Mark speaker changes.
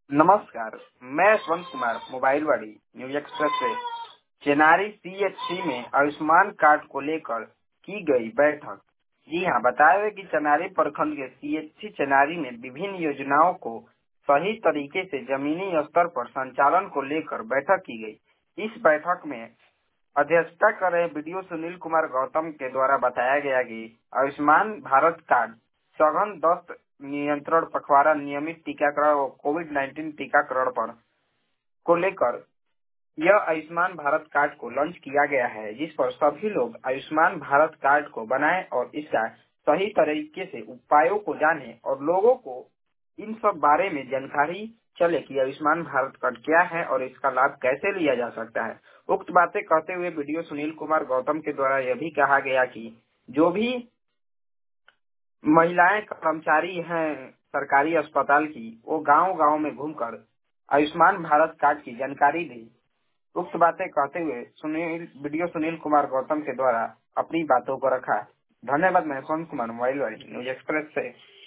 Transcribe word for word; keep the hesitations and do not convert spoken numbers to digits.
Speaker 1: नमस्कार, मैं यशवंत कुमार मोबाइलवाड़ी न्यूज एक्सप्रेस से चेनारी सीएचसी में आयुष्मान कार्ड को लेकर की गई बैठक। जी हां, बताया है कि चेनारी प्रखंड के सीएचसी चेनारी में विभिन्न योजनाओं को सही तरीके से जमीनी स्तर पर संचालन को लेकर बैठक की गई। इस बैठक में अध्यक्षता कर रहे बीडीओ सुनील कुमार गौतम के द्वारा बताया गया कि आयुष्मान भारत कार्ड सघन दस्त नियंत्रण पखवाड़ा, नियमित टीकाकरण और कोविड नाइन्टीन टीकाकरण पर को लेकर यह आयुष्मान भारत कार्ड को लॉन्च किया गया है, जिस पर सभी लोग आयुष्मान भारत कार्ड को बनाएं और इसका सही तरीके से उपायों को जाने और लोगों को इन सब बारे में जानकारी चले कि आयुष्मान भारत कार्ड क्या है और इसका लाभ कैसे लिया जा सकता है। उक्त बातें कहते हुए वीडियो सुनील कुमार गौतम के द्वारा यह भी कहा गया कि जो भी महिलाएं कर्मचारी हैं सरकारी अस्पताल की, वो गांव गांव में घूमकर आयुष्मान भारत कार्ड की जानकारी दी। उक्त बातें कहते हुए सुनील वीडियो सुनील कुमार गौतम के द्वारा अपनी बातों को रखा। धन्यवाद। मैं यशवंत कुमार मोबाइल वाली न्यूज एक्सप्रेस से।